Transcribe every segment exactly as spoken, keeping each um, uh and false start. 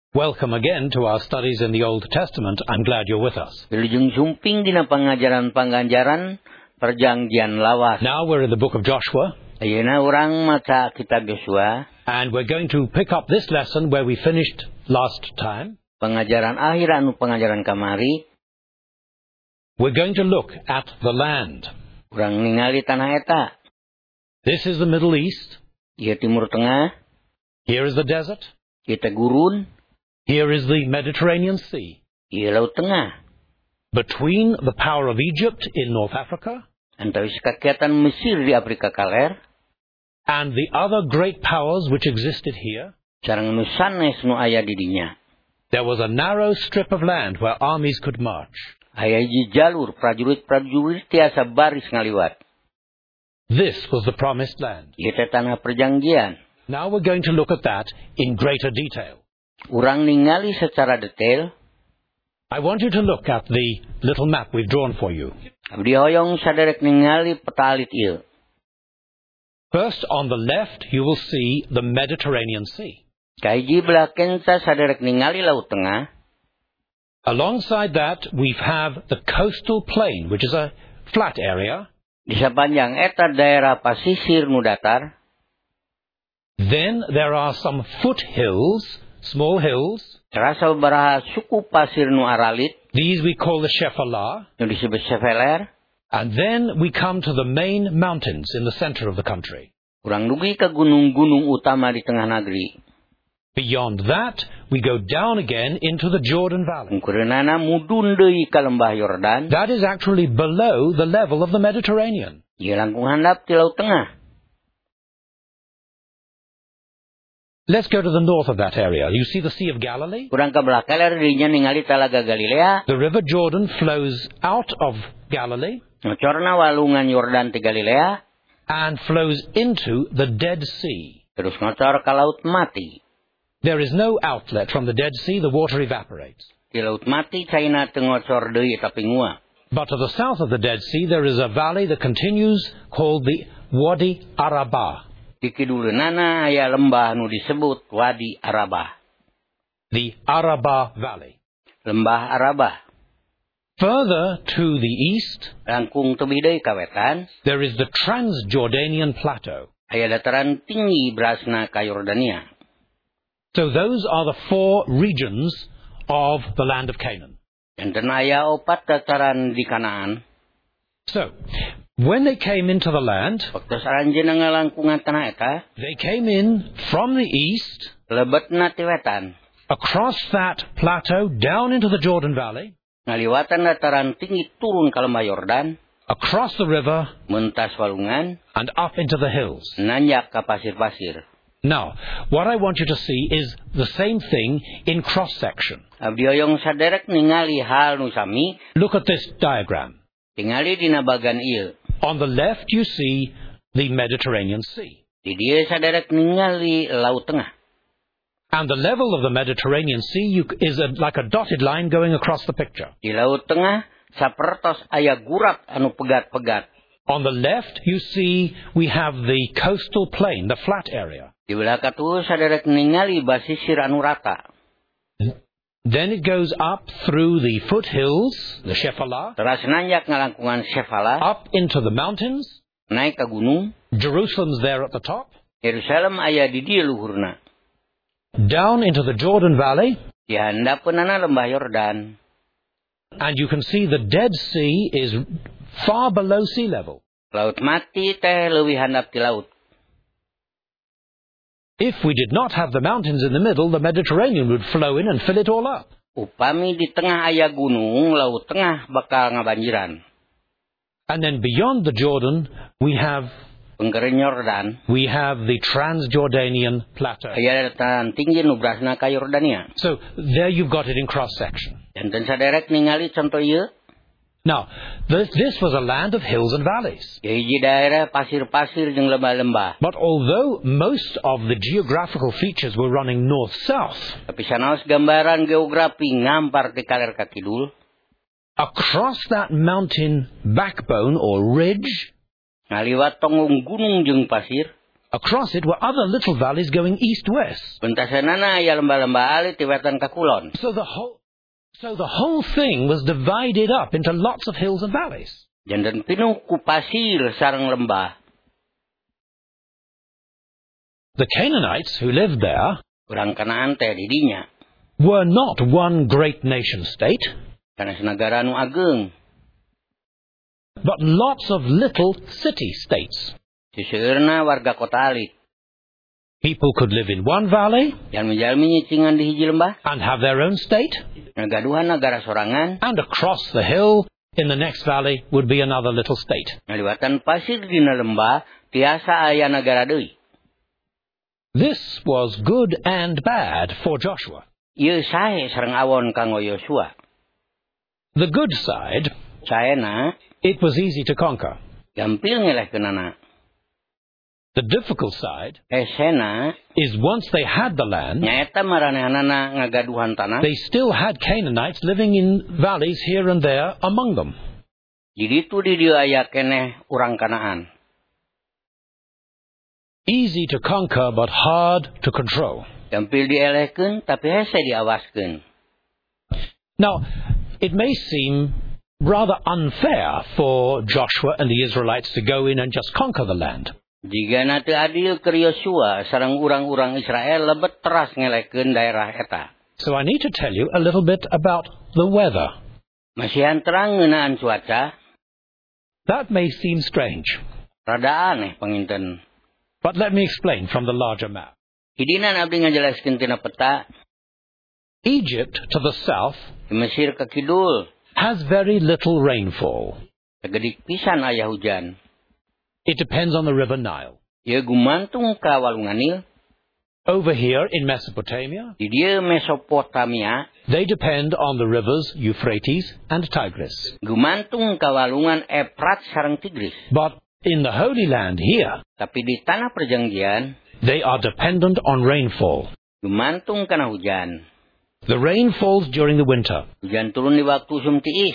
Welcome again to our studies in the Old Testament. I'm glad you're with us. Wilujeng sumping dina pangajaran pangajaran perjanjian lawas. Now we're in the book of Joshua. Ayeuna urang maca kitab Yosua. And we're going to pick up this lesson where we finished last time. Pangajaran akhir anu pangajaran kamari. We're going to look at the land. Urang ningali tanah eta. This is the Middle East. Ieu Timur Tengah. Here is the desert. Ieu teh gurun. Here is the Mediterranean Sea. Ieu Laut Tengah. Between the power of Egypt in North Africa Antawis kakiatan Mesir di Afrika Kaler and the other great powers which existed here, sareng nu sanes nu aya di dinya. there was a narrow strip of land where armies could march. Aya hiji jalur prajurit-prajurit tiasa baris ngaliwat. This was the promised land. Ieu teh tanah perjanjian. Now we're going to look at that in greater detail. Urang ningali secara detail. I want you to look at the little map we've drawn for you. Abdi hoyong saderek ningali peta alit ieu. First, on the left, you will see the Mediterranean Sea. Kahiji belah kenca saderek ningali Laut Tengah. Alongside that, we have the coastal plain, which is a flat area. Di sapanjang eta daerah pasisir nu datar. Then there are some foothills, small hills. Terasa baraha suku pasir nu aralit. These we call the Shephelah. Nu disebut Sefeler. And then we come to the main mountains in the center of the country. Urang dugi ke gunung-gunung utama di tengah negeri. Beyond that, we go down again into the Jordan Valley. Mungkureunana mudun deui ka lembah Yordan. That is actually below the level of the Mediterranean. Ieu langkung handap ti Laut Tengah. Let's go to the north of that area. You see the Sea of Galilee? Urang ka belah kaler dinya ningali Talaga Galilea. The river Jordan flows out of Galilee Ngocorna walungan Yordan ti Galilea. and flows into the Dead Sea. Terus ngocor ka Laut Mati. There is no outlet from the Dead Sea. The water evaporates. Di Laut Mati caina teu ngocor deui tapi nguap. But to the south of the Dead Sea, there is a valley that continues called the Wadi Arabah. Di kiduleunana aya lembah nu disebut Wadi Arabah. The Arabah Valley. Lembah Arabah. Further to the east, Langkung tebih deui ka wetan, there is the Transjordanian Plateau. aya dataran tinggi berasna ka Yordania. So those are the four regions of the land of Canaan. Enten aya opat dataran di Kanaan. So, when they came into the land, Waktu saranjeuna ngalangkungan tanah eta, they came in from the east, lebetna ti wetan, across that plateau, down into the Jordan Valley, ngaliwatan dataran tinggi turun ka lembah Yordan, across the river, mentas walungan, and up into the hills. nanjak ka pasir-pasir. Now, what I want you to see is the same thing in cross-section. Abdi hoyong saderek ningali hal nu sami, Look at this diagram. tingali dina bagan ieu. On the left, you see the Mediterranean Sea. Di dieu saderek ningali Laut Tengah. And the level of the Mediterranean Sea you, is a, like a dotted line going across the picture. Di Laut Tengah sapertos aya gurak anu pegat-pegat. On the left, you see we have the coastal plain, the flat area. Di belah katuh saderek ningali basisir anu rata. Then it goes up through the foothills, the Shephelah, Teras nanjak ngalangkungan Sefalah, up into the mountains. naik ke gunung. Jerusalem's there at the top. Yerusalem aya di dieu luhurna. Down into the Jordan Valley. Di handapeunana lembah Yordan. And you can see the Dead Sea is far below sea level. Laut Mati teh leuwih handap ti laut. If we did not have the mountains in the middle, the Mediterranean would flow in and fill it all up. Upami di tengah aya gunung, Laut Tengah bakal ngabanjiran. And then beyond the Jordan, we have Pengkeren Yordan, we have the Transjordanian Plateau. aya dataran tinggi nu berasna ka Yordania. So there you've got it in cross-section. Enten saderek ningali contoh ieu. Now, this, this was a land of hills and valleys. Di hiji daerah pasir-pasir jeung lembah-lembah. But although most of the geographical features were running north-south, Tapi sanaos gambaran geografi ngampar ti kaler ka kidul. across that mountain backbone or ridge, Ngaliwat tonggung gunung jeung pasir. Across it were other little valleys going east-west. Bentasanana aya lembah-lembah alit ti wetan ka kulon. So the whole, so the whole thing was divided up into lots of hills and valleys. Janten pinuh ku pasir sareng lembah. The Canaanites who lived there Urang Kanaan teh di dinya. were not one great nation-state, Kana senagara nu ageng. but lots of little city-states. Siseueurna warga kota alit. People could live in one valley Yang menjalmi nyicingan di hiji lembah. and have their own state, Nagaduhan negara sorangan. and across the hill in the next valley would be another little state. Ngaliwatan pasir dina lembah tiasa aya negara deui. This was good and bad for Joshua. Ieu sae sareng awon kanggo Yosua. The good side, Saena it was easy to conquer. gampil ngelehkeunana. The difficult side Esena is once they had the land, nyaeta maranehanana ngagaduhan tanah. they still had Canaanites living in valleys here and there among them. Jadi itu di dieu aya keneh urang Kanaan. Easy to conquer, but hard to control. Gampil dielehkeun tapi hese diawaskeun. Now, it may seem rather unfair for Joshua and the Israelites to go in and just conquer the land. Jigana teu adil keur Yosua sareng urang-urang Israel lebet teras ngelehkeun daerah eta. So I need to tell you a little bit about the weather. Masihan terang ngeunaan cuaca. That may seem strange, Rada aneh panginten. but let me explain from the larger map. Hidinan abdi ngajelaskeun tina peta. Egypt to the south Di Mesir ka kidul has very little rainfall. tegedik pisan aya hujan. It depends on the river Nile. Ieu gumantung ka walungan Nil. Over here in Mesopotamia, Di dieu Mesopotamia they depend on the rivers Euphrates and Tigris. gumantung ka walungan Efrat sareng Tigris. But in the Holy Land here, Tapi di tanah perjanjian they are dependent on rainfall. gumantung kana hujan. The rain falls during the winter, Hujan turun di waktu usum tiis.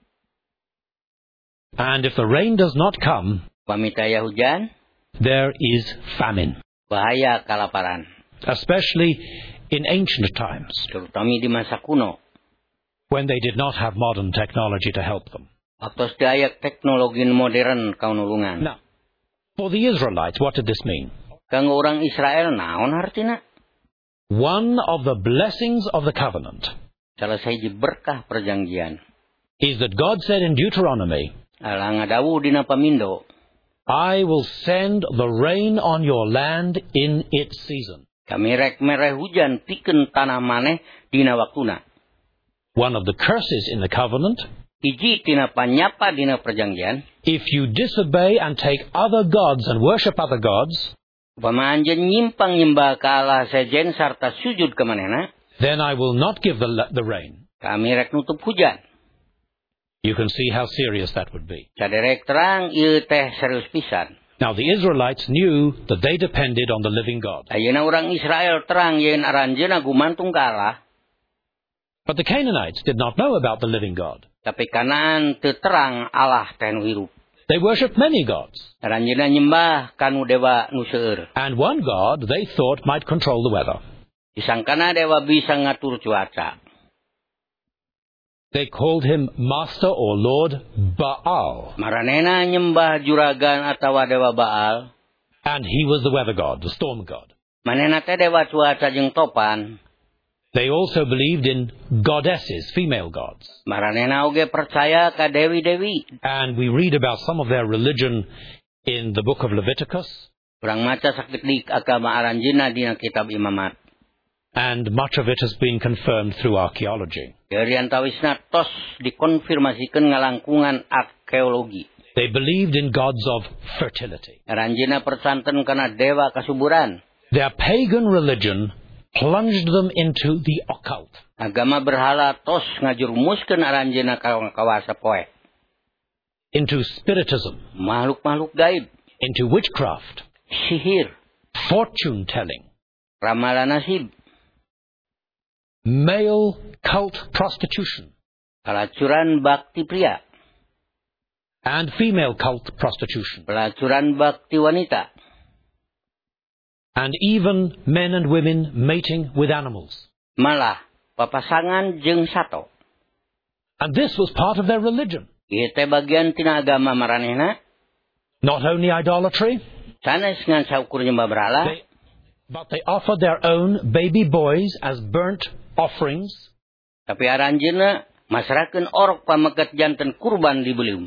and if the rain does not come, Pamit aya hujan, there is famine, bahaya kalaparan. especially in ancient times, Terutama di masa kuno. when they did not have modern technology to help them. Waktu teu aya teknologi modern kaunulungan. Now, for the Israelites, what did this mean? Kanggo orang Israel naon hartina? One of the blessings of the covenant Salah sahiji berkah perjanjian. is that God said in Deuteronomy, Allah ngadawu dina pamindo. I will send the rain on your land in its season. Kami rek mere hujan pikeun tanah maneh dina waktuna. One of the curses in the covenant, Hiji tina panyapa dina perjanjian. if you disobey and take other gods and worship other gods, Upama anjeun nyimpang nyembah ka Allah sejen sarta sujud ka manehna. then I will not give the, the rain. Kami rek nutup hujan. You can see how serious that would be. Saderek terang ieu teh serius pisan. Now, the Israelites knew that they depended on the living God. Ayeuna urang Israel terang yen aranjeuna gumantung ka Allah. But the Canaanites did not know about the living God. Tapi Kanaan teu terang Allah teh nu hirup. They worshipped many gods. Aranjeuna nyembah kanu dewa nu seueur. And one God they thought might control the weather. Disangkana dewa bisa ngatur cuaca. They called him Master or Lord Baal. Maranena nyembah juragan atawa dewa Baal. And he was the weather god, the storm god. Manehna teh dewa cuaca jeung topan. They also believed in goddesses, female gods. Maranehna oge percaya ka dewi-dewi. And we read about some of their religion in the book of Leviticus. Urang maca sakedik agama aranjeuna dina kitab Imamat. And much of it has been confirmed through archaeology. Dari antawisna tos dikonfirmasikeun ngalangkungan arkeologi. They believed in gods of fertility. Aranjeuna persanten kana dewa kasuburan. Their pagan religion plunged them into the occult. Agama berhala tos ngajurmuskeun aranjeuna ka kawasa poe. Into spiritism. Makhluk-makhluk gaib. Into witchcraft. Sihir. Fortune telling. Ramalan nasib. Male cult prostitution. Pelacuran bakti pria. And female cult prostitution. Pelacuran bakti wanita. and even men and women mating with animals. Malah papasangan jeung sato. And this was part of their religion. Ieu teh bagian tina agama maranehna. Not only idolatry, Sanes ngan saukur nyembah berhala, they, but they offered their own baby boys as burnt offerings. tapi aranjeunna masrakeun orok pamegat janten kurban di beuleum.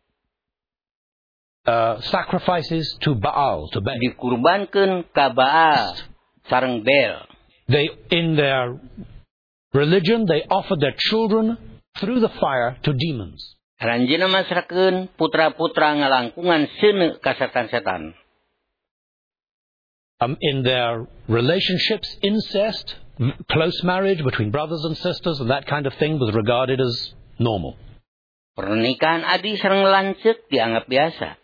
Uh, sacrifices to Baal, to Baal. Dikurbankeun ka Baal sareng Bel. They, in their religion, they offered their children through the fire to demons. Aranjeunna masrakeun putra-putra ngalangkungan seuneu ka setan-setan. Um, in their relationships, incest, m- close marriage between brothers and sisters, and that kind of thing was regarded as normal. Pernikahan adi sareng lanceuk dianggap biasa.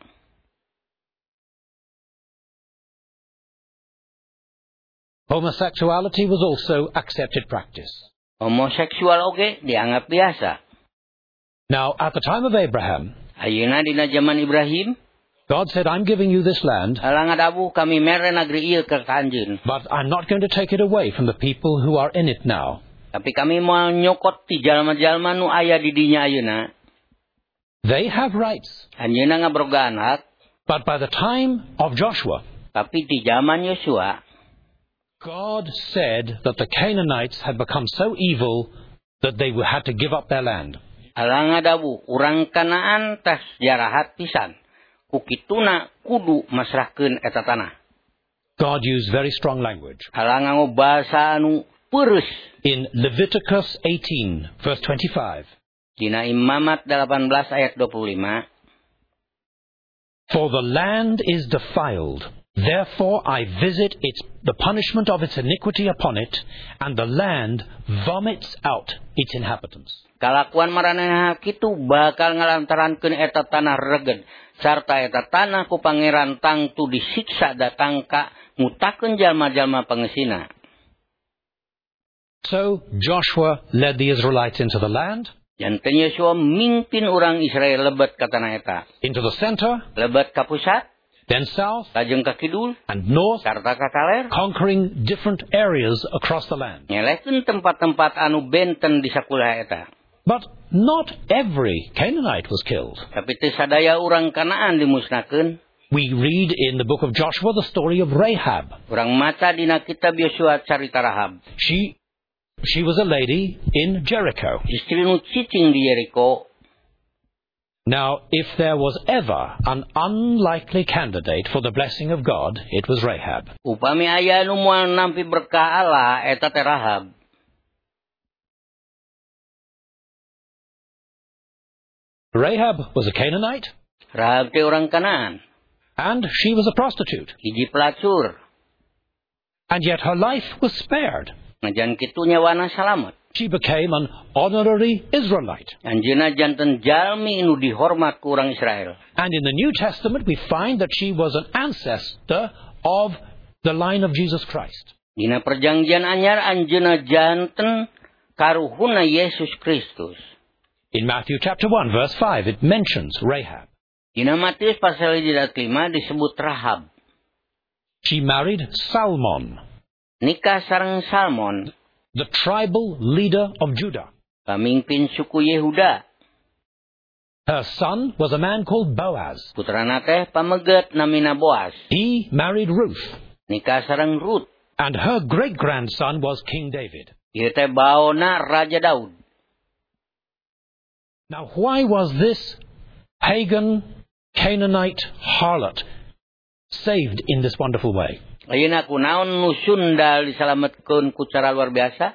Homosexuality was also accepted practice. Homoseksual oge dianggap biasa. Now, at the time of Abraham, Ayeuna dina zaman Ibrahim, God said, I'm giving you this land, halang adabu kami mere negeri ieu ka anjeun. but I'm not going to take it away from the people who are in it now. Tapi kami mau nyokot ti jalma-jalma nu aya di dinya ayeuna. They have rights. Anjeunna ngabrogaan hak, But by the time of Joshua, tapi ti zaman Yosua, God said that the Canaanites had become so evil that they had to give up their land. halang adabu urang Kanaan teh jarahat pisan. Kukituna kudu masrahkeun eta tanah. God used very strong language. Halang nganggo basa anu peureuss. In Leviticus eighteen, verse twenty-five, Dina Imamat delapan belas ayat dua puluh lima. For the land is defiled, therefore I visit its, the punishment of its iniquity upon it, and the land vomits out its inhabitants. Kalakuan maranehna kitu bakal ngalantarankeun eta tanah reged, sarta eta tanah ku pangeran tangtu disiksa datang ka ngutakeun jalma-jalma pangesina. So Joshua led the Israelites into the land, Janten Yosua mimpin urang Israel lebet ka tanah eta. into the center, Lebet ka pusat, then south, lajeng ka kidul, and north, sarta ka kaler. conquering different areas across the land. Nyelekeun tempat-tempat anu benten di sakuliah eta. But not every Canaanite was killed. Tapi teu sadaya urang Kanaan dimusnahkeun. We read in the book of Joshua the story of Rahab. Urang maca dina kitab Yosua carita Rahab. She, she was a lady in Jericho. Istri nu cicing di Yeriko. Now, if there was ever an unlikely candidate for the blessing of God, it was Rahab. Upami aya nu moal nampi berkah Allah eta teh Rahab. Rahab was a Canaanite, Rahab teh urang Kanaan. and she was a prostitute. Hiji pelacur. And yet her life was spared. Ngajan kitu nyawana salamet. She became an honorary Israelite. Anjeunna janten jalmi nu dihormat ku urang Israel. And in the New Testament, we find that she was an ancestor of the line of Jesus Christ. Dina perjanjian anyar anjeunna janten karuhuna Yesus Kristus. In Matthew chapter one, verse five, it mentions Rahab. Dina Matius pasal ayat lima disebut Rahab. She married Salmon, Nikah sareng Salmon, the tribal leader of Judah. pamimpin suku Yehuda. Her son was a man called Boaz. Putrana teh pameget namina Boas. He married Ruth, Nikah sareng Rut. and her great-grandson was King David. Ieu teh baona Raja Daud. Now, why was this pagan Canaanite harlot saved in this wonderful way? Ayeuna kunaon nu sundal disalametkeun ku cara luar biasa?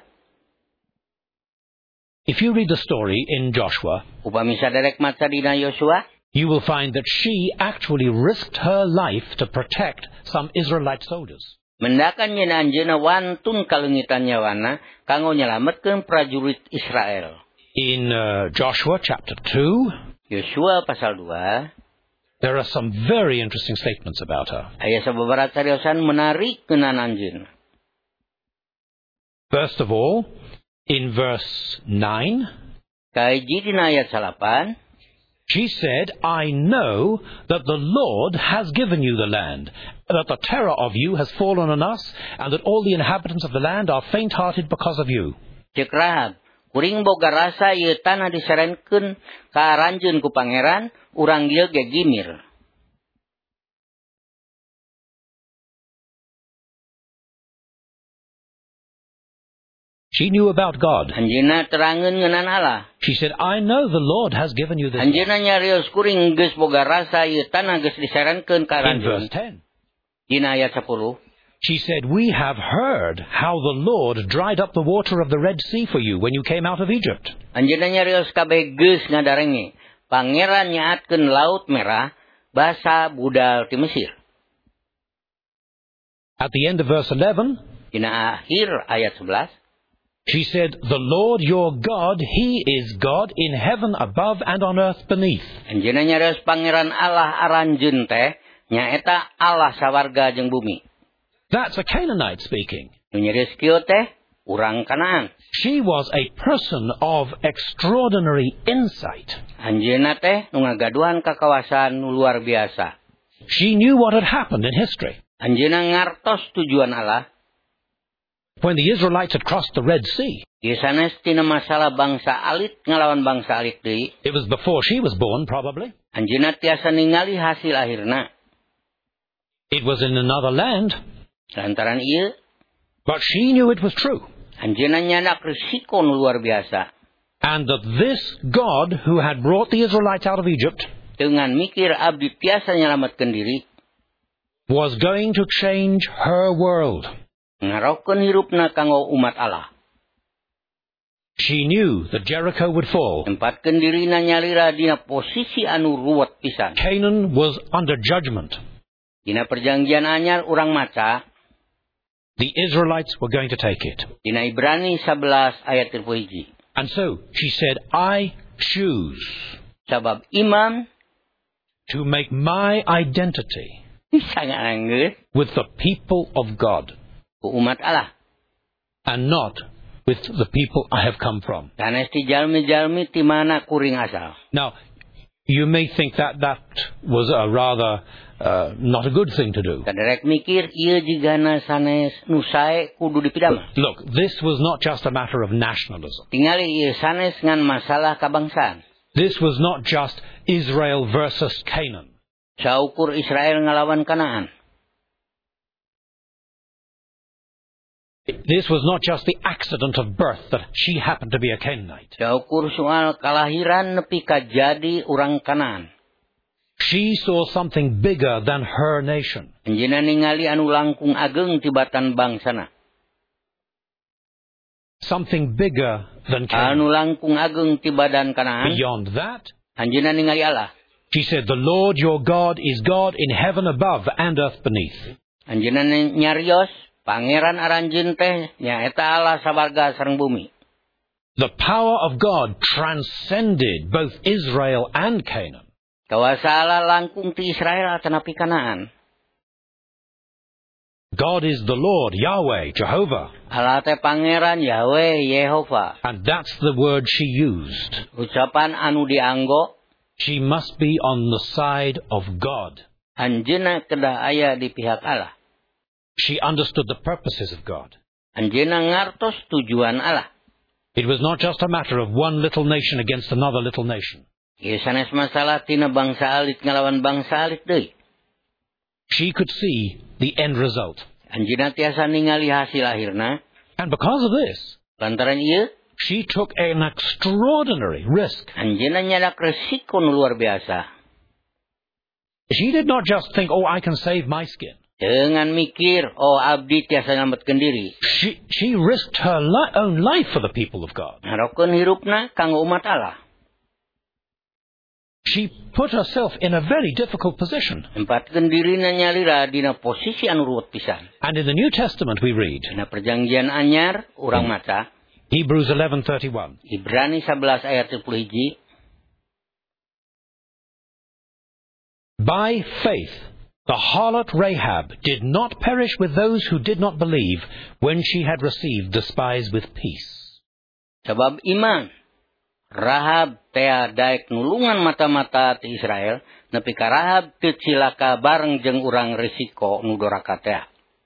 If you read the story in Joshua, Upami saderek maca dina Yosua, you will find that she actually risked her life to protect some Israelite soldiers. mendakan yen anjeunna wantun kalengitan nyawana kanggo nyalametkeun prajurit Israel. In uh, Joshua chapter two, Yosua pasal dua, there are some very interesting statements about her. aya sababaraha cariosan menarik keunaan anjeun. First of all, in verse nine, Kahiji dina ayat salapan, she said, I know that the Lord has given you the land, that the terror of you has fallen on us, and that all the inhabitants of the land are faint-hearted because of you. Cek Rahab, kuring boga rasa ieu tanah disarenkeun ka aranjeun ku pangeran, urang ieu ge gimir. She knew about God. Anjeunna terangeun ngeunaan Allah. She said, I know the Lord has given you this. Anjeunna nyarios kuring geus boga rasa ieu tanah geus disarenkeun ka In verse aranjeun. ten, Dina ayat sepuluh. she said, we have heard how the Lord dried up the water of the Red Sea for you when you came out of Egypt. Anjeunna nyarios kabeh geus ngadarenge. Pangeran nyaatkeun Laut Merah basa budal ti Mesir. At the end of verse eleven, Dina akhir ayat sebelas. she said, the Lord your God, He is God in heaven above and on earth beneath. Anjeunna nyarios pangeran Allah aranjeun teh nyaeta Allah sawarga jeung bumi. That's a Canaanite speaking. Nu nyarios kieu teh urang Kanaan. She was a person of extraordinary insight. Anjeunna teh nu ngagaduhan kakawasan nu luar biasa. She knew what had happened in history. Anjeunna ngartos tujuan Allah. When the Israelites had crossed the Red Sea, Di sanes tina masalah bangsa alit ngalawan bangsa alit deui. it was before she was born, probably. Anjeunna tiasa ningali hasil akhirna. It was in another land, Lantaran ieu, but she knew it was true. anjeunna nyandak risiko nu luar biasa. And that this God who had brought the Israelites out of Egypt Dengan mikir abdi tiasa nyelametkeun diri, was going to change her world. ngarokeun hirupna kanggo umat Allah. She knew that Jericho would fall. Tempatkeun dirina nyalira dina posisi anu ruwet pisan. Canaan was under judgment. Dina perjanjian anyar urang maca, The Israelites were going to take it. dina Ibrani sebelas ayat tiga puluh satu. And so she said, I choose Sabab imam to make my identity bisa nganggeus with the people of God ku umat Allah. and not with the people I have come from. Sanes ti jalmi-jalmi ti mana kuring asal. Now, you may think that that was a rather uh, not a good thing to do. Kaderek mikir ieu jigana sanes nu sae kudu dipidamah. Look, this was not just a matter of nationalism. Tingali ieu sanes ngan masalah kabangsaan. This was not just Israel versus Canaan. Saukur Israel ngalawan Kanaan. This was not just the accident of birth that she happened to be a Canaanite. Saukur soal kalahiran nepi ka jadi urang Kanaan. She saw something bigger than her nation. Anjeunna ningali anu langkung ageng tibatan bangsana. Something bigger than Canaan. Anu langkung ageng tibadan Kanaan. Beyond that, Anjeunna ningali Allah. she said, the Lord your God is God in heaven above and earth beneath. Anjeunna nyarios pangeran aranjeun teh nyaeta Allah sabarga sareng bumi. The power of God transcended both Israel and Canaan. Kawasa Allah langkung ti Israel tanapi Kanaan. God is the Lord, Yahweh, Jehovah. Allah teh pangeran Yahweh Yehova. And that's the word she used. Ucapan anu dianggo, She must be on the side of God. anjeunna kedah aya di pihak Allah. She understood the purposes of God. Anjeunna ngartos tujuan Allah. It was not just a matter of one little nation against another little nation. Ieu sanes masalah tina bangsa alit ngalawan bangsa alit deui. She could see the end result. Anjeunna tiasa ningali hasil akhirna. And because of this, Lantaran ieu, she took an extraordinary risk. anjeunna nyadak resiko nu luar biasa. She did not just think, oh, I can save my skin. Dengan mikir, oh abdi tiasa nyelametkeun diri. She, she risked her li- own life for the people of God. Ngarokeun hirupna kanggo umat Allah. She put herself in a very difficult position. Empatkeun dirina nyalira dina posisi anu ruwet pisan. And in the New Testament we read, Dina perjanjian anyar urang maca Hebrews eleven thirty-one, Ibrani sebelas ayat tiga puluh satu. by faith, the harlot Rahab did not perish with those who did not believe when she had received the spies with peace. Sebab iman Rahab tea daek nulungan mata-mata ti Israel nepi ka Rahab teu cilaka bareng jeung urang risiko nu doraka teh.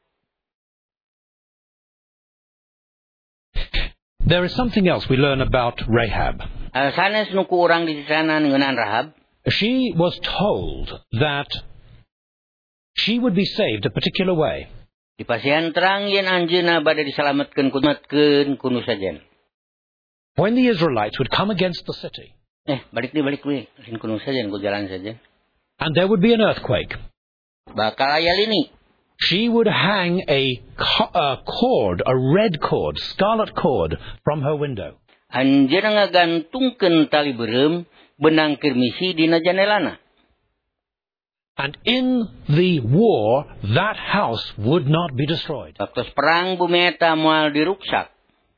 There is something else we learn about Rahab. Uh, sanes nu ku urang di sana ngeunaan Rahab. She was told that she would be saved a particular way. Dipasihan terang yen anjeunna bade disalametkeun kumetkeun kuno sajen. When the Israelites would come against the city. Eh, balik ni balik we, sin kuno sajen ku jalan saja. And there would be an earthquake. Bakal aya lini. She would hang a, co- a cord, a red cord, scarlet cord, from her window. Anjeunna ngagantungkeun tali beureum benang kirmisi dina janelana. And in the war, that house would not be destroyed. Waktu perang bumi eta moal diruksak.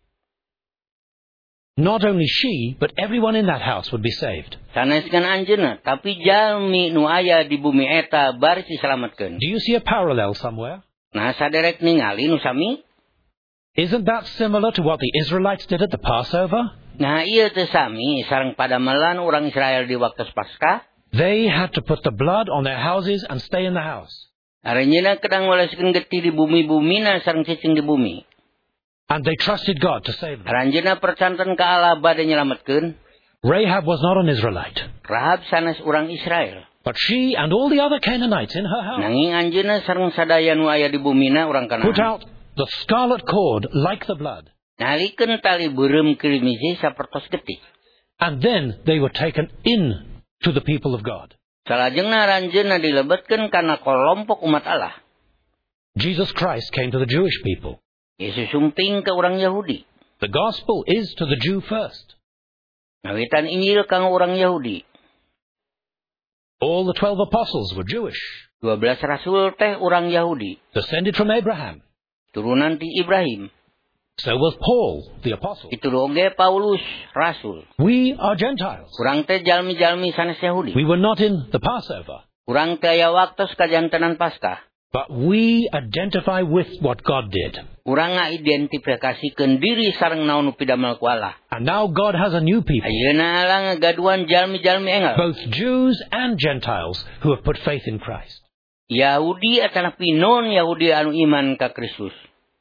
Not only she, but everyone in that house would be saved. Saneskeun anjeunna, tapi jalmi nu aya di bumi eta bari disalametkeun. Do you see a parallel somewhere? Nah, saderek ningali nu sami? Isn't that similar to what the Israelites did at the Passover? Nah, ieu teh sami sareng padamelan urang Israel di waktu Paskah. They had to put the blood on their houses and stay in the house. Arenyana kedang waleskeun getih di bumi-bumina sareng cicing di bumi. And they trusted God to save them. Aranjeunna percanten ka Allah bade nyelametkeun. Rahab was not an Israelite. Rahab sanes urang Israel. But she and all the other Canaanites in her house Nanging anjeunna sareng sadaya nu aya di bumina urang Kanaan. put out the scarlet cord like the blood. Nalikeun tali beureum kirmisi sapertos getih. And then they were taken in to the people of God. Salajengna aranjeunna dilebetkeun kana kelompok umat Allah. Jesus Christ came to the Jewish people. Yesus sumping ke urang Yahudi. The gospel is to the Jew first. Ngawitan Injil kang urang Yahudi. All the twelve apostles were Jewish, dua belas rasul teh urang Yahudi. descended from Abraham. Turunan ti Ibrahim. So was Paul, the apostle. Itu oge Paulus, rasul. We are Gentiles. Urang teh jalmi-jalmi sanes Yahudi. We were not in the Passover. Urang teh aya waktos kajantenan Paskah. But we identify with what God did. Urang ngidentifikasikeun diri sareng naon nu pidamel ku Allah. And now God has a new people, Ayeuna Allah ngagaduan jalmi-jalmi enggal. both Jews and Gentiles, who have put faith in Christ. Yahudi atanapi non Yahudi anu iman ka Kristus.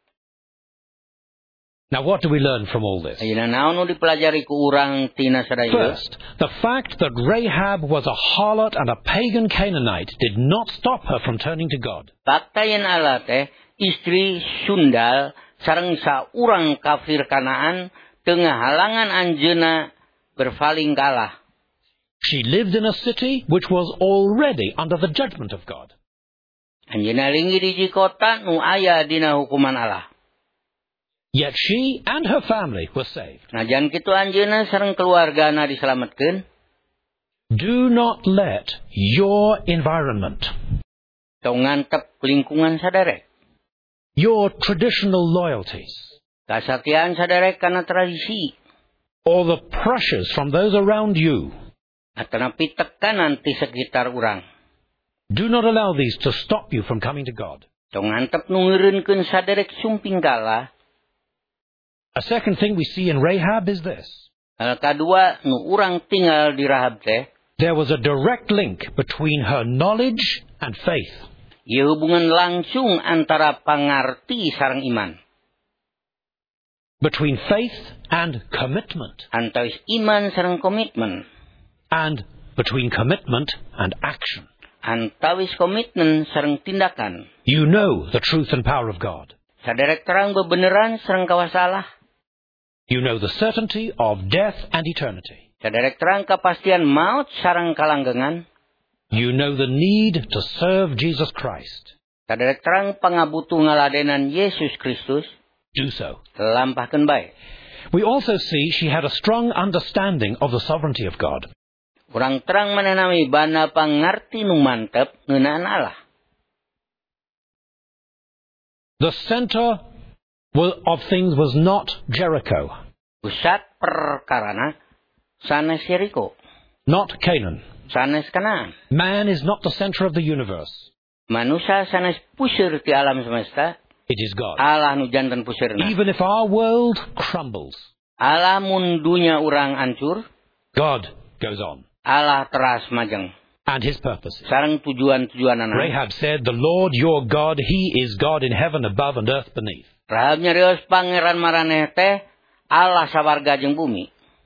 Now what do we learn from all this? Ayeuna naon nu dipelajari ku urang tina sadaya? First, the fact that Rahab was a harlot and a pagan Canaanite did not stop her from turning to God. Fakta yen Allah teh istri sundal sareng saurang kafir Kanaan teu ngahalangan anjeunna berpaling ka Allah. She lived in a city which was already under the judgment of God. Anjeunna linggih di kota nu aya dina hukuman Allah. Yet she and her family were saved. Najan kitu anjeunna sareng keluargana diselametkeun. Do not let your environment, Tong ngantep lingkungan saderek. your traditional loyalties, Kasatian saderek kana tradisi. or the pressures from those around you, Atanapi tekanan ti sekitar urang. do not allow these to stop you from coming to God. Tong ngantep nu ngeureunkeun saderek sumping ka Allah. A second thing we see in Rahab is this. Hal kadua nu urang tinggal di Rahab teh. There was a direct link between her knowledge and faith. Ieu hubungan langsung antara pangarti sareng iman. Between faith and commitment. Antawis iman sareng komitmen. And between commitment and action. Antawis komitmen sareng tindakan. You know the truth and power of God. Saderek terang bebeneran sareng kawasa Allah. You know the certainty of death and eternity. Saderek terang kepastian maut sareng kalanggengan. You know the need to serve Jesus Christ. Saderek terang pangabutuh ngaladenan Yesus Kristus. Do so. Lampahkeun bae. We also see she had a strong understanding of the sovereignty of God. Urang terang menanami bana pangarti nu mantep ngeunaan Allah. The center of things was not Jericho, Pusat perkarana sanes Yeriko, not Canaan. sanes Kanaan. Man is not the center of the universe. Manusia sanes puseur ti alam semesta. It is God. Allah nu janten puseurna. Even if our world crumbles, Allah mun dunya urang hancur, God goes on. Allah teras majeng. and his purposes. Sareng tujuan-tujuanana. Rahab said, "The Lord your God, he is God in heaven above and earth beneath." Rahab nyarios pangeran maraneh teh Allah sawarga jeung bumi.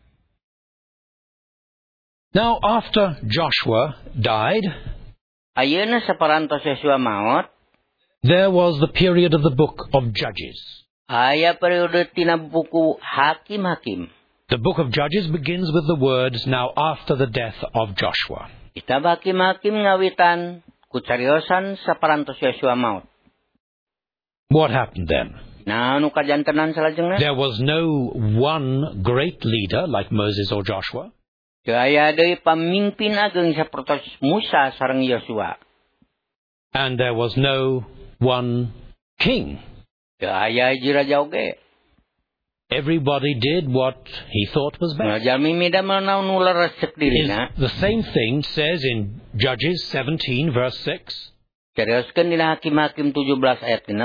Now after Joshua died, Ayeuna saparantos Yosua maot, there was the period of the book of Judges. aya periode tina buku Hakim-Hakim. The book of Judges begins with the words, "Now after the death of Joshua." Kitab Hakim-Hakim ngawitan ku cariosan saparantos Yosua maot. What happened then? Nah, anu kajantenan salajengna? There was no one great leader like Moses or Joshua. Teu aya deui pamimpin ageng sapertos Musa sareng Yosua. And there was no one king. Teu aya hiji raja oge. Everybody did what he thought was best. Jalmi midamel naon nu leresek dirina. The same thing says in Judges seventeen verse six. Carioskeun dina Hakim-Hakim tujuh belas ayat genep.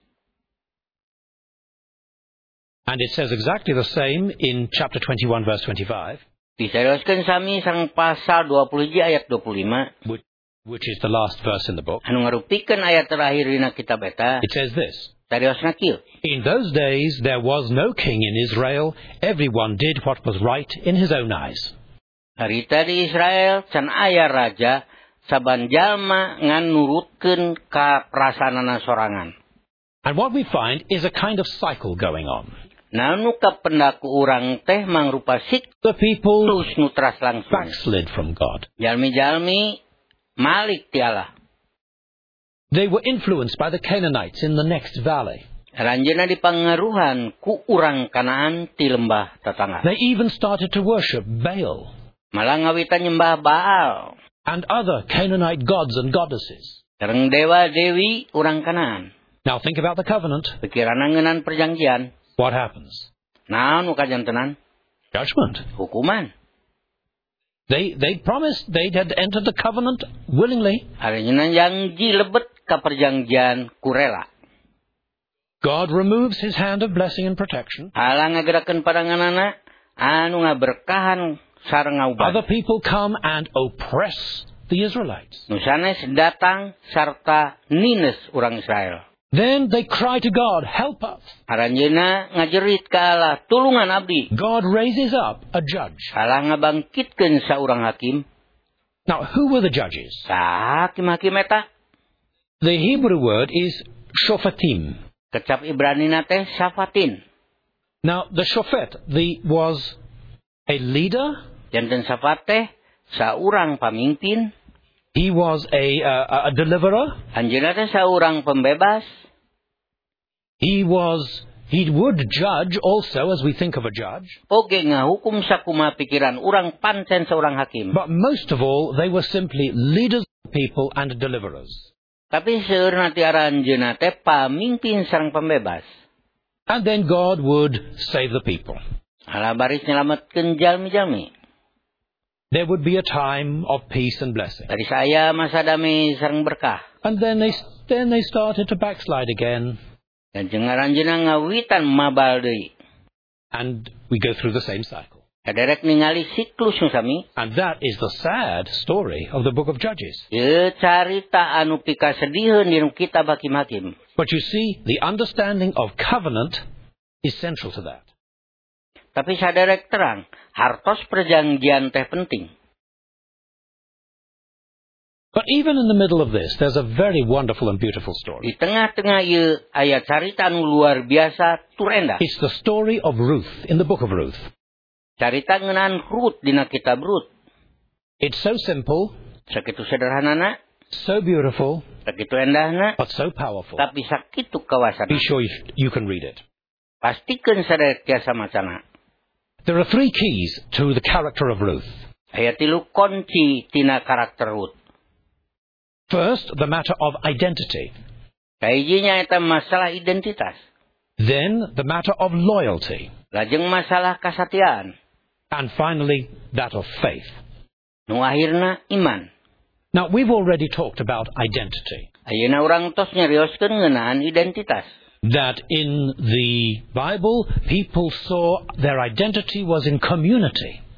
And it says exactly the same in chapter twenty-one verse twenty-five. Dicarioskeun sami sareng pasal dua puluh hiji ayat dua puluh lima. Which, which is the last verse in the book. Anu ngarupikeun ayat terakhir dina kitab eta. It says this. Cariosna kieu. In those days there was no king in Israel. Everyone did what was right in his own eyes. Harita di Israel can aya raja saban jalma ngan nurutkeun ka prasanana sorangan. And what we find is a kind of cycle going on. Nah, nu kapendaku urang teh mangrupa siklus The people nu teras langsung. backslid from God. Jalmi-jalmi malik ti Allah. They were influenced by the Canaanites in the next valley. Ranjeuna dipangaruhan ku urang Kanaan ti lembah tetangga. They even started to worship Baal Malah ngawitan nyembah Baal. and other Canaanite gods and goddesses. Sareng dewa-dewi urang Kanaan. Now think about the covenant. Pikiranna ngeunaan perjanjian. What happens? Naon nu kajantenan? Judgment. Hukuman. They they promised they had entered the covenant willingly. Areuna janji lebet ka perjanjian kurela. God removes his hand of blessing and protection. Allah ngagerakeun padanganana anu ngaberkahan sareng ngauban. Other people come and oppress the Israelites. Nu sanes datang sarta nines urang Israel. Then they cry to God, "Help us." Aranjeuna ngajerit ka Allah, "Tulungan abdi." God raises up a judge. Allah ngabangkitkeun saurang hakim. Now, who were the judges? Sa hakim-hakim eta? The Hebrew word is shofatim. Kecap Ibranina teh safatin. Now, the shofet the, was a leader. Janten safat teh saurang pamimpin. He was a, uh, a deliverer. Anjeunna teh saurang pembebas. He was, he would judge also, as we think of a judge. Oge ngahukum sakuma pikiran urang pancen seorang hakim. But most of all, they were simply leaders of people and deliverers. Tapi seueur nanti aranjeunna teh pamimpin sareng pembebas. And then God would save the people. Allah baris nyelametkeun jalmi-jalmi. There would be a time of peace and blessing. Dari saya masa damai sareng berkah. And then they, then they started to backslide again. Dan jeung aranjeunna ngawitan mabal deui. And we go through the same cycle. Kaderek ningali siklus nu sami. And that is the sad story of the book of Judges. Ieu carita anu pikasedieun dina kitab Hakim-Hakim. But you see, the understanding of covenant is central to that. Tapi saderek terang, hartos perjanjian teh penting. But even in the middle of this, there's a very wonderful and beautiful story. Di tengah-tengah ieu aya carita anu luar biasa tur endah. It's the story of Ruth in the book of Ruth. Carita ngeunaan Ruth dina kitab Ruth. It's so simple, Sakitu sederhanana, so beautiful, sakitu endahna, but so powerful. tapi sakitu kawasana. Be sure you, you can read it. Pastikeun saderek tiasa macana. There are three keys to the character of Ruth. Aya tilu kunci tina karakter Ruth. First, the matter of identity. Kahijinya eta masalah identitas. Then, the matter of loyalty. Lajeng masalah kasatiaan. And finally, that of faith. Nu akhirna iman. Now, we've already talked about identity. Ayeuna urang tos nyarioskeun ngeunaan identitas. That in the Bible, people saw their identity was in community.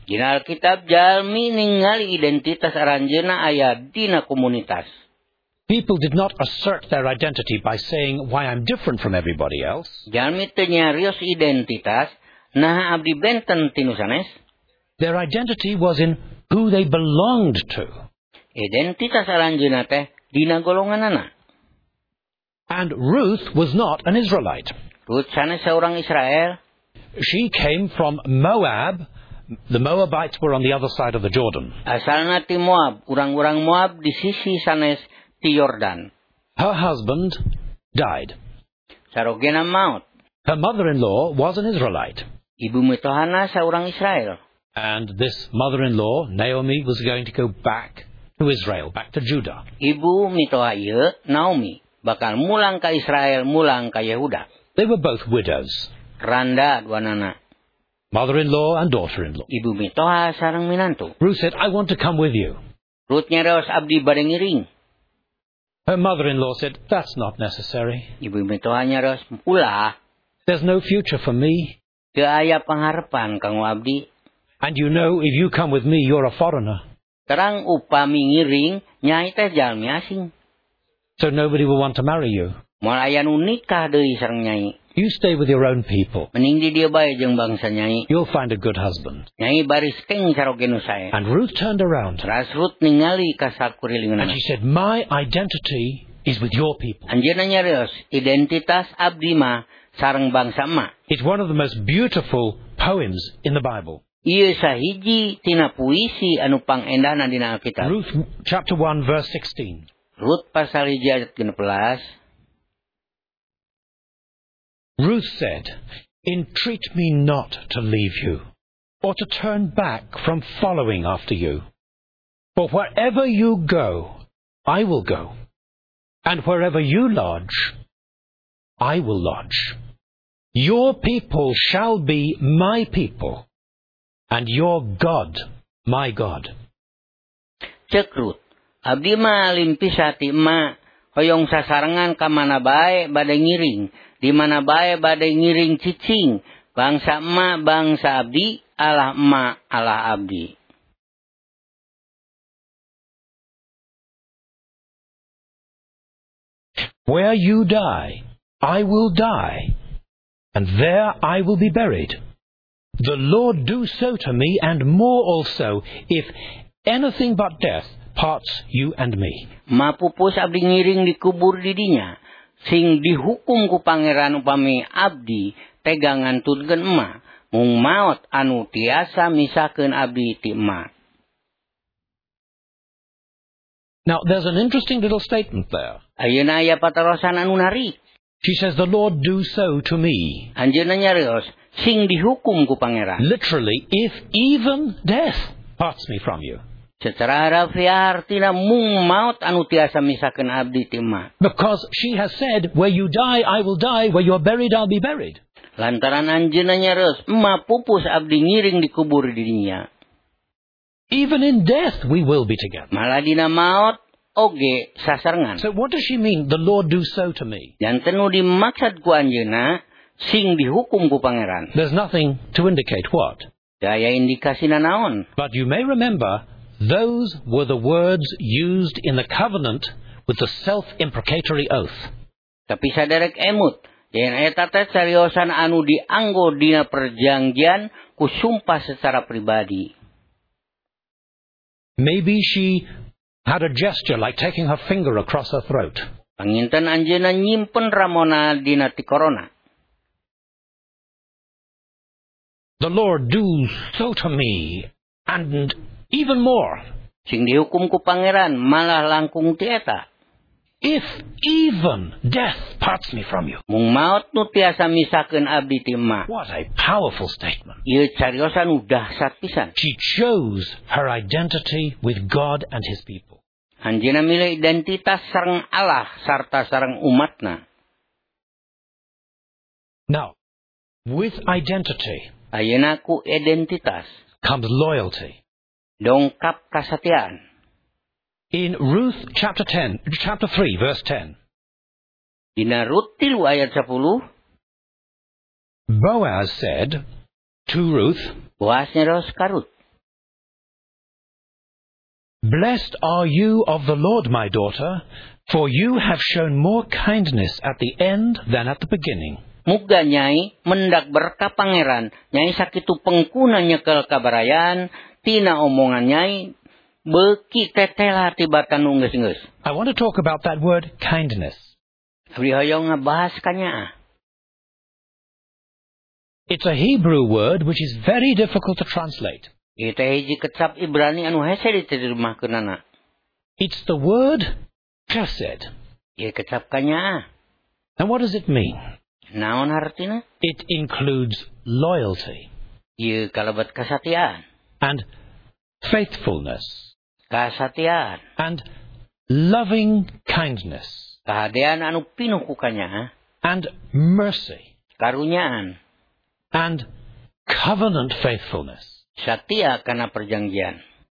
Dina Alkitab jalmi ningali identitas aranjeuna aya dina komunitas. People did not assert their identity by saying why I'm different from everybody else. Jalmi teu nyarios identitas, nah abdi benten tinu sanes. Their identity was in who they belonged to. Identitas aranjeuna teh dina golonganana. And Ruth was not an Israelite. Ruth sanes seorang Israel. She came from Moab. The Moabites were on the other side of the Jordan. Asalna ti Moab, urang-urang Moab di sisi sanes ti Yordan. Her husband died. Sarogena maut. Her mother-in-law was an Israelite. Ibu mitohana seorang Israel. And this mother-in-law, Naomi, was going to go back to Israel, back to Judah. Ibu mitoha ieu Naomi bakal mulang ka Israel, mulang ka Yehuda. They were both widows. Randa duanana. Mother-in-law and daughter-in-law. Ibu mitoha sareng minantu. Ruth said, I want to come with you. Ruth nyareos abdi bade ngiring. Her mother-in-law said, that's not necessary. Ibu mitoha nyareos ulah. There's no future for me. Teu aya pangharepan kanggo abdi. And you know, if you come with me, you're a foreigner. Terang upami ngiring, nyai teh jalmi asing. So nobody will want to marry you. Moal aya nu nikah deui sareng nyai. You stay with your own people. Mending di dieu bae jeung bangsa nyai. You'll find a good husband. Nyai baris keng saroge nu sae. And Ruth turned around. Ras Ruth ningali ka And sakurilingeunna. she said, my identity is with your people. Anjeunna nyareos identitas abdi mah sareng bangsa emak. It's one of the most beautiful poems in the Bible. Ieu sahiji tina puisi anu pangendahna dina Alkitab. Ruth chapter one verse sixteen. Ruth pasal hiji ayat genep belas. Ruth said, entreat me not to leave you, or to turn back from following after you. For wherever you go, I will go, and wherever you lodge, I will lodge. Your people shall be my people, and your God my God. Cek Ruth, abdi mah limpisati emak, hoyong sasarengan ka mana bae bade ngiring, di mana bae bade ngiring cicing, bangsa emak bangsa abdi, Allah emak Allah abdi. Where you die, I will die, and there I will be buried. The Lord do so to me, and more also, if anything but death parts you and me. Mapupus abdi ngiring dikubur di dinya, sing dihukum ku pangeran upami abdi tegangan tudgen emak, mung maot anu tiasa misakeun abdi ti emak. Now, there's an interesting little statement there. Ayeuna aya patarosan anu narik. She says, the Lord do so to me. Anjeunna nyareos, sing dihukum ku pangeran. Literally, if even death parts me from you. Secara harafiah artina mung maut anu tiasa misakeun abdi ti emak. Because she has said, where you die, I will die. Where you're buried, I'll be buried. Lantaran anjeunna nyareos, emak pupus abdi ngiring dikubur di dinya. Even in death, we will be together. Malah dina maot, oge sasarengan. So what does she mean, the Lord do so to me? Janten nu dimaksud ku anjeunna, sing dihukum ku pangeran. There's nothing to indicate what. Daya indikasina naon. But you may remember, those were the words used in the covenant with the self-imprecatory oath. Tapi saderek emut, yen eta teh cariosan anu dianggo dina perjanjian ku sumpah secara pribadi. Maybe she had a gesture like taking her finger across her throat. Panginten anjeunna nyimpen ramona dina ti korona. The Lord do so to me, and even more. Sing dihukum ku pangeran malah langkung ti eta. If even death parts me from you. Mung maot nu tiasa misakeun abdi ti emak. What a powerful statement. Ieu cariosan nu dahsyat pisan. She chose her identity with God and his people. Anjeunna milih identitas sareng Allah sarta sareng umatna. Now, with identity Ayeuna ku identitas comes loyalty. dongkap kasatiaan. In Ruth chapter ten, chapter three, verse ten. Dina Rut tilu ayat sepuluh. Boaz said to Ruth, Boaz nyeros ka Rut, Blessed are you of the Lord, my daughter, for you have shown more kindness at the end than at the beginning. Muga nyai mendak berkah pangeran, nyai sakitu pengkuna nyekel kabarayan, tina omongan nyai, beki tetela tibatan nungges-nungges. I want to talk about that word kindness. Abdi hoyong ngabahas kanya. It's a Hebrew word which is very difficult to translate. Ita hiji kecap Ibrani anu hese diterjemahkeunana. It's the word chesed. Ieu kecap kanya. And what does it mean? Naon artina? It includes loyalty. Ieu kalabat kasatiaan. And faithfulness. Kasatiaan. And loving kindness. Kahadean anu pinuh ku kanya. And mercy. Karunyaan. And covenant faithfulness. Satia kana perjanjian.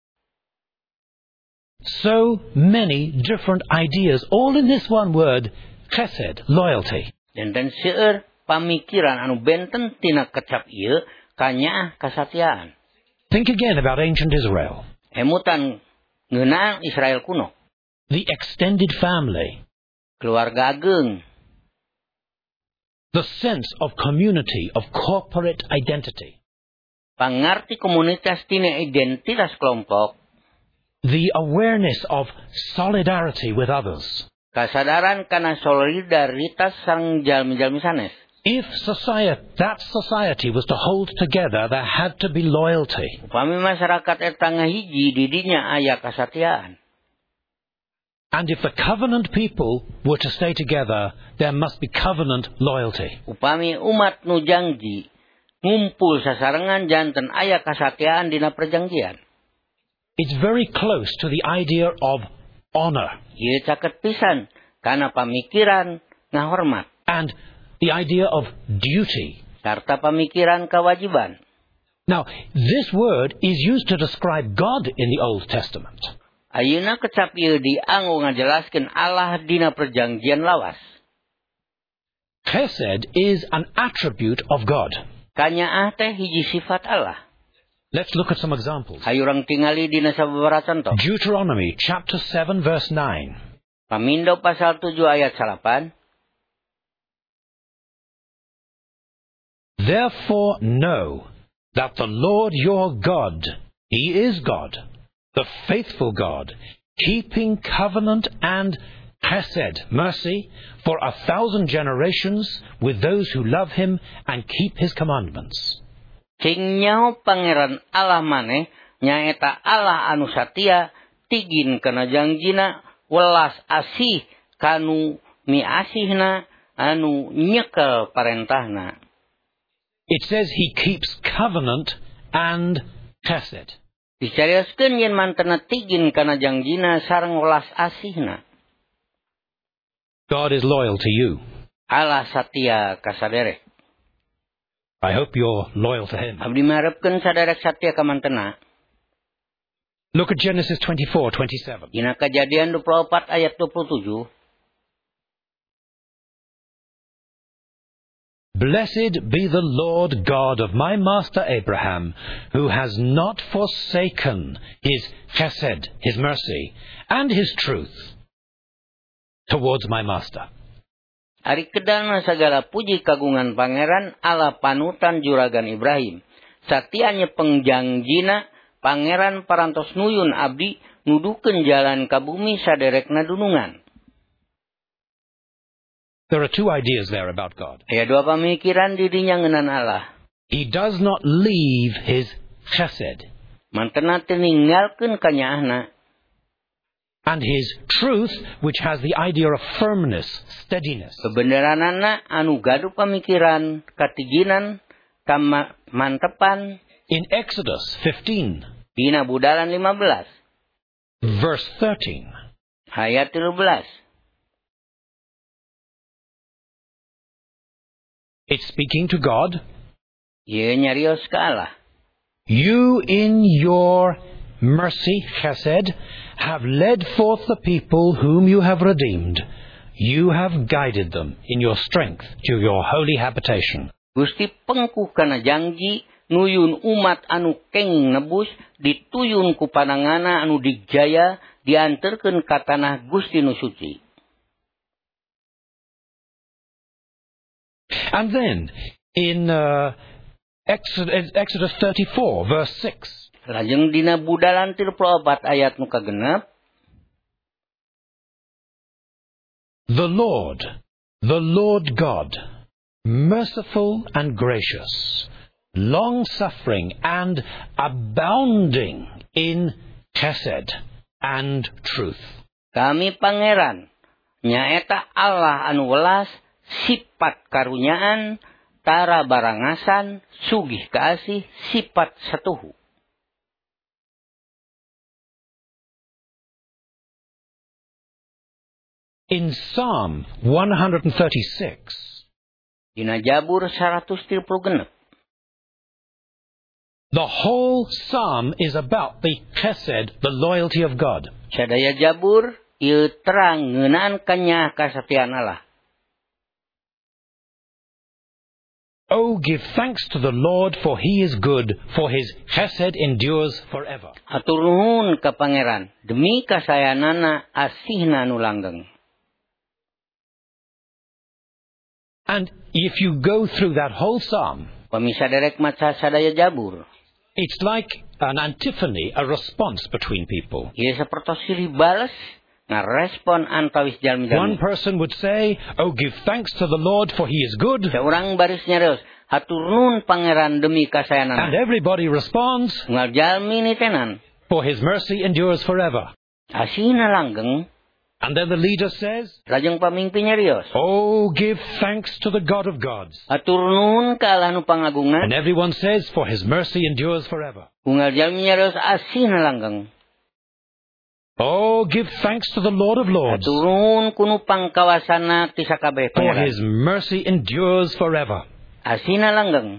So many different ideas, all in this one word, chesed, loyalty. Dan seueur pamikiran anu benten tina kecap ieu kanya kasatiaan. Think again about ancient Israel. Emutan ngeunaan Israel kuno. The extended family. Keluarga ageung. The sense of community, of corporate identity. Pangarti komunitas tina identitas kelompok. The awareness of solidarity with others. Kasadaran kana solidaritas sareng jalmi-jalmi sanes. If society, that society was to hold together, there had to be loyalty. Upami masyarakat eta ngahiji di dinya aya kasatiaan. And if the covenant people were to stay together, there must be covenant loyalty. Upami umat nu janji ngumpul sasarengan janten aya kasatiaan dina perjanjian. It's very close to the idea of honor. Ieu caket pisan kana pamikiran ngahormat. And the idea of duty. Sarta pamikiran kewajiban. Now, this word is used to describe God in the Old Testament. Ayeuna kecap ieu dianggo ngajelaskeun Allah dina perjanjian lawas. Chesed is an attribute of God. Kanyaah teh hiji sifat Allah. Let's look at some examples. Hayu urang tingali dina sababaraha contoh. Deuteronomy chapter seven verse nine. Pamindo pasal tujuh ayat salapan. Therefore know that the Lord your God, He is God, the faithful God, keeping covenant and chesed, mercy, for a thousand generations with those who love Him and keep His commandments. Sing nyaho pangeran Allah maneh nyaeta Allah anu satia tigin kana jangjina welas asih kanu miasihna anu nyekel parentahna. It says He keeps covenant and chesed. Dicarioskeun yen mantena tigin kana jangjina sareng welas asihna. God is loyal to you. Allah satia ka saderek. I hope you're loyal to Him. Abdi marepkeun saderek satia ka mantena. Look at Genesis twenty-four twenty-seven. Dina Kejadian dua puluh empat ayat dua puluh tujuh. Blessed be the Lord God of my master Abraham, who has not forsaken His chesed, His mercy, and His truth towards my master. Ari kedana sagala puji kagungan pangeran Allah panutan juragan Ibrahim. Satianya pengjangjina pangeran parantos nuyun abdi nudukeun jalan ka bumi saderekna dunungan. There are two ideas there about God. Aya dua pamikiran di dinya ngeunaan Allah. He does not leave His chesed. Mantena teu ninggalkeun kanyaahna. And His truth, which has the idea of firmness, steadiness. Kebenaranana anu gaduh pamikiran, katiginan, kamantepan. In Exodus fifteen, Dina Budalan lima belas, verse thirteen, ayat tilu belas. It's speaking to God. Ieu nyarios ka Allah. You in your mercy, chesed, have led forth the people whom you have redeemed. You have guided them in your strength to your holy habitation. Gusti pengku kana janji nuyun umat anu kenging nebus dituyun ku panangana anu digjaya dianterkeun ka tanah Gusti nu suci. And then in uh, Exodus, Exodus thirty-four, verse six. Lajeng dina Budalan tilu puluh opat ayat nu kagenep. The Lord, the Lord God, merciful and gracious, long-suffering and abounding in chesed and truth. Kami pangeran, nyaeta Allah anu welas, sifat karunyaan, tara barangasan, sugih kaasih, sifat satuhu. In Psalm one thirty-six, dina Jabur seratus tilu genep. The whole psalm is about the chesed, the loyalty of God. Sadaya Jabur ieu terang ngeunaan kanya kasatian Allah. Oh, give thanks to the Lord, for he is good, for his chesed endures forever. Hatur nuhun ka Pangeran, demi kasayanana asihna nu langgeng. And if you go through that whole psalm, pamisa derek maca sadaya Jabur, it's like an antiphony, a response between people. ieu sapertos silih bales ngarespon antawis jalmi-jalmi. One person would say, oh, give thanks to the Lord, for he is good. Seorang baris nyareos, hatur nuhun Pangeran demi kasayanana. And everybody responds, ngal jalmi ni tenan, for his mercy endures forever. asihna langgeng. And then the leader says, Lajeng pamimpin nyarios, oh, give thanks to the God of gods. hatur nuhun ka Allah nu pangagungan. And everyone says, for his mercy endures forever. Unggal jalmi nyarios asihna langgeng. Oh, give thanks to the Lord of lords, Hatur nuhun kuno pangkawasana ti sakabeh for pangeran. his mercy endures forever. Asihna langgeng.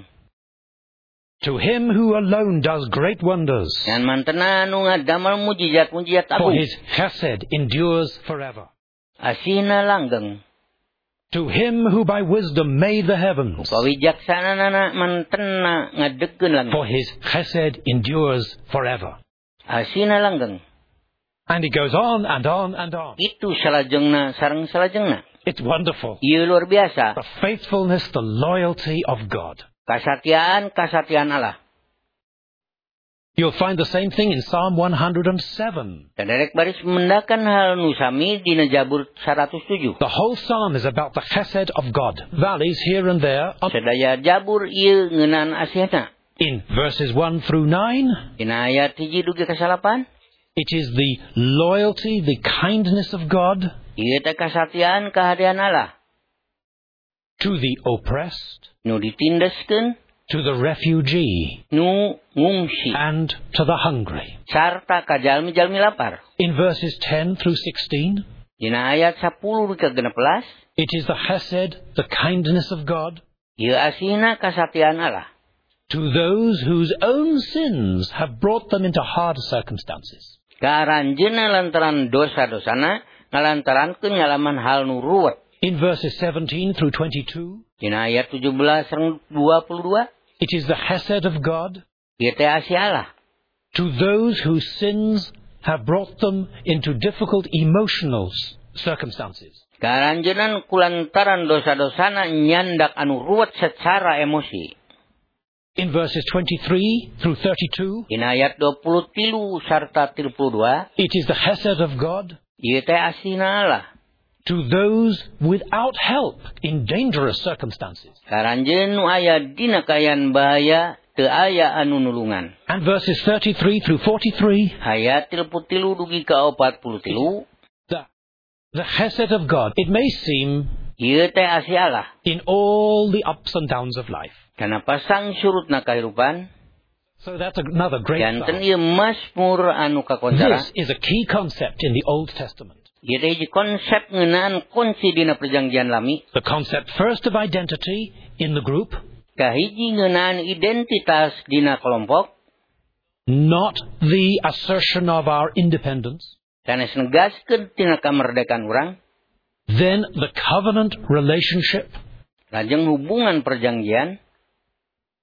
To him who alone does great wonders, Ngan mantena anu ngadamel mujizat-mujizat for agung. his chesed endures forever. Asihna langgeng. To him who by wisdom made the heavens, Kawijaksanana mantena ngadegkeun langit. for his chesed endures forever. Asihna langgeng. And it goes on and on and on. Itu salajengna sareng salajengna. It's wonderful. Ieu luar biasa. The faithfulness, the loyalty of God. Kasatiaan, kasatiaan Allah. You'll find the same thing in Psalm one hundred seven. Dan derek baris mendakan hal nu sami dina Jabur seratus tujuh. The whole psalm is about the chesed of God. Valleys here and there. Sadaya Jabur ieu ngeunaan asihna. In verses one through nine, Dina ayat hiji dugi ka salapan, it is the loyalty, the kindness of God ieu teh kasatiaan kahadian Allah. to the oppressed, Nu ditindeskeun, to the refugee, nu ngungsi, and to the hungry. sarta ka jalmi-jalmi lapar. In verses ten through sixteen, Dina ayat sepuluh dugi ka genep belas, it is the chesed, the kindness of God ieu asihna kasatiaan Allah. to those whose own sins have brought them into hard circumstances. Karanjeunna lantaran dosa-dosana ngalantarankeun ngalaman hal nu ruwet. In verses seventeen through twenty-two, Dina ayat tujuh belas sareng dua puluh dua, it is the chesed of God ieu teh asih Allah. to those whose sins have brought them into difficult emotional circumstances. Karanjeunna kulantaran dosa-dosana nyandak anu ruwet secara emosi. In verses twenty-three through thirty-two, Dina ayat dua puluh tilu sarta tilu puluh dua, it is the chesed of God ieu teh asihna Allah. to those without help in dangerous circumstances. Karanjeun nu aya dina kaayaan bahaya teu aya anu nulungan. And verses thirty-three through forty-three, Ayat tilu puluh tilu dugi ka opat puluh tilu, the, the chesed of God, it may seem ieu teh asih Allah. in all the ups and downs of life. Kana pasang surutna kahirupan, So that's another great janten psalm. ieu mazmur anu kakoncara. This is a key concept in the Old Testament. Ieu teh hiji konsep ngeunaan kunci dina perjanjian lami. The concept first of identity in the group, Kahiji ngeunaan identitas dina kelompok, not the assertion of our independence. sanes negaskeun tina kamerdekaan urang. Then the covenant relationship, Lajeng hubungan perjanjian,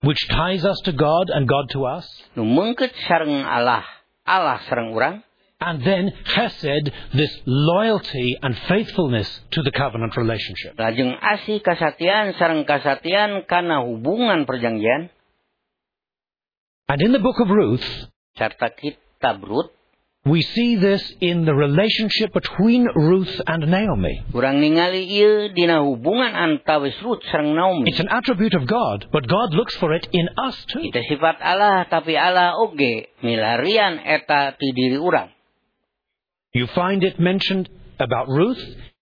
which ties us to God and God to us. Nu meungkeut sareng Allah, Allah sareng urang. And then chesed, this loyalty and faithfulness to the covenant relationship. Lajeng asih kasatian sareng kasatian kana hubungan perjanjian. And in the book of Ruth, Sarta kitab Rut, we see this in the relationship between Ruth and Naomi. urang ningali ieu dina hubungan antawis Rut sareng Naomi. It's an attribute of God, but God looks for it in us too. Itu sifat Allah, tapi Allah oge milarian eta ti diri urang. You find it mentioned about Ruth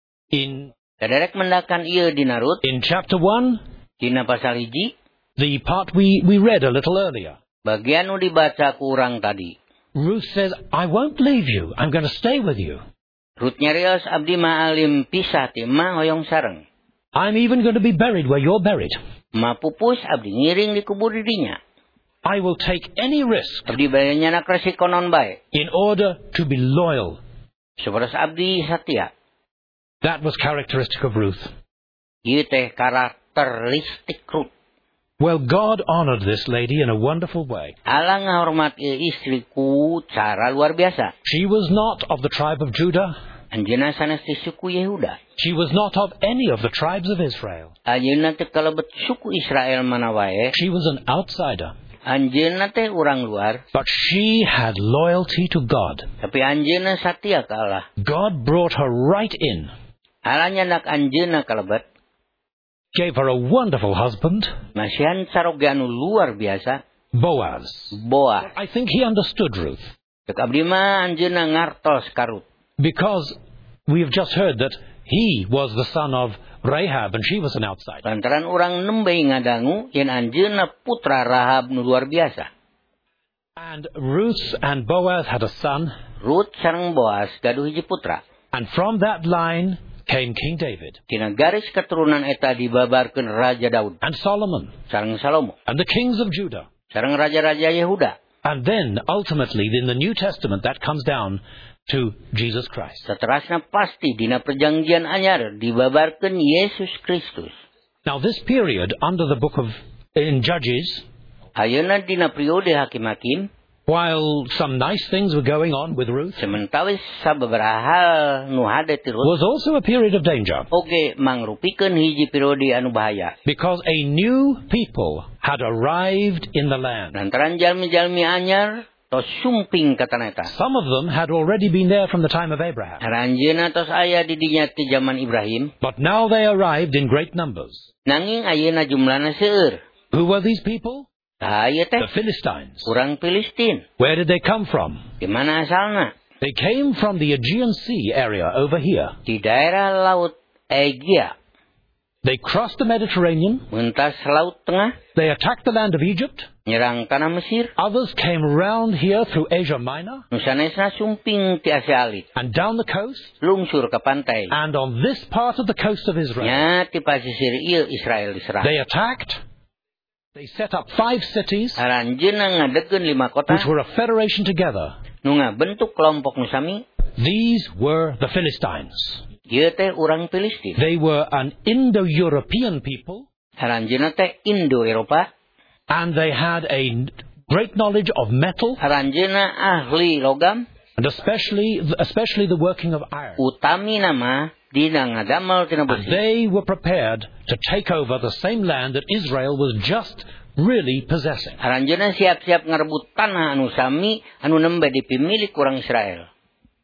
in Kaderek mendakan ieu dina Rut in chapter one, dina pasal hiji, the part we, we read a little earlier. bagian nu dibaca ku urang tadi. Ruth says, I won't leave you. I'm going to stay with you. Rut nyarios abdi ma alim pisah ti ma hoyong sareng. I'm even going to be buried where you're buried. Ma pupus abdi ngiring di kubur didinya. I will take any risk Abdi bayanya nak resikonon bae. in order to be loyal. Sabaras abdi satia. That was characteristic of Ruth. Ieu teh karakteristik Rut. Well, God honored this lady in a wonderful way. Allah ngahormat ieu istri ku cara luar biasa. She was not of the tribe of Judah. Anjeunna sanes ti suku Yehuda. She was not of any of the tribes of Israel. Anjeunna teh kalebet suku Israel mana wae. She was an outsider. Anjeunna teh urang luar, But she had loyalty to God. tapi anjeunna satia ka Allah. God brought her right in, Allah nyandak anjeunna kalebet, gave her a wonderful husband, masihan saroge anu luar biasa, Boaz. Boaz. I think he understood Ruth, Cek abdi mah anjeunna ngartos ka Rut. because we have just heard that he was the son of Rahab and she was an outsider. Lantaran urang nembe ngadangu yen anjeunna putra Rahab nu luar biasa. And Ruth and Boaz had a son, Rut sareng Boaz gaduh hiji putra. and from that line came King David Tina garis keturunan eta dibabarkeun Raja Daud and Solomon sareng Salomo and the kings of Judah. sareng raja-raja Yehuda. And then, ultimately, in the New Testament, that comes down to Jesus Christ. Saterasna pasti dina perjanjian anyar dibabarkeun Yesus Kristus. Now, this period under the book of in Judges, Ayeuna dina periode hakim-hakim, while some nice things were going on with Ruth, sementawis sababaraha hal nu hade ti Rut, was also a period of danger, oge mangrupikeun hiji periode anu bahaya. because a new people had arrived in the land. Lantaran jalmi-jalmi anyar tos sumping ka tanah eta. Some of them had already been there from the time of Abraham, Aranjeuna tos aya di dinya ti zaman Ibrahim, but now they arrived in great numbers. nanging ayeuna jumlahna seueur. Who were these people? Aya teh The Philistines. urang Filistin. Where did they come from? Di mana asalna? They came from the Aegean Sea area over here. Di daerah laut Aegea, They crossed the Mediterranean. mentas laut tengah, They attacked the land of Egypt. nyerang tanah Mesir. Others came round here through Asia Minor Nu sanesna sumping ti Asia Alit, and down the coast. lungsur ka pantai. And on this part of the coast of Israel, Nya ti pasisir ieu Israel diserang. they attacked. They set up five cities, Aranjeuna ngadegeun lima kota which were a federation together. nu ngabentuk kelompok nu sami. These were the Philistines. Ieu teh urang Filistin. They were an Indo-European people, Aranjeuna teh Indo-Eropa. and they had a great knowledge of metal, Aranjeuna ahli logam, and especially especially the working of iron. utami nama dina ngadamel tina And besi. they were prepared to take over the same land that Israel was just really possessing. Aranjeuna siap-siap ngarebut tanah anu sami anu nembe dipimilik urang Israel.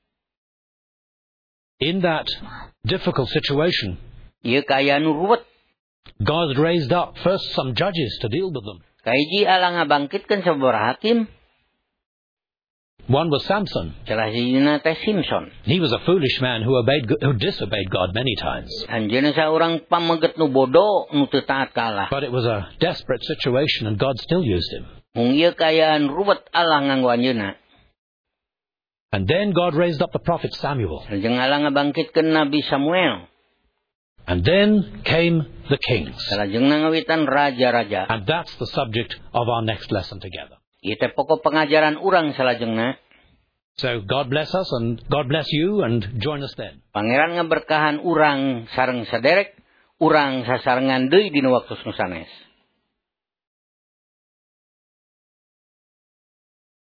In that difficult situation, Ieu kaya anu ruwet. God raised up first some judges to deal with them. Kaiji Allah ngabangkitkeun sababaraha hakim. One was Samson. Salah sijina teh Simpson. He was a foolish man who obeyed, who disobeyed God many times. Anjeunna saurang pameget nu bodoh nu teu taat ka Allah. But it was a desperate situation, and God still used him. Mung ieu kayaan ruwet Allah nganggo anjeunna. And then God raised up the prophet Samuel. Lajeng Allah ngabangkitkeun Nabi Samuel. And then came the kings. Salajengna ngawitan raja-raja. And that's the subject of our next lesson together. Ieu teh pokok pengajaran urang salajengna. So God bless us, and God bless you, and join us then. Pangeran ngaberkahan urang sareng saderek, urang sasarengan deui dina waktu nu sanes.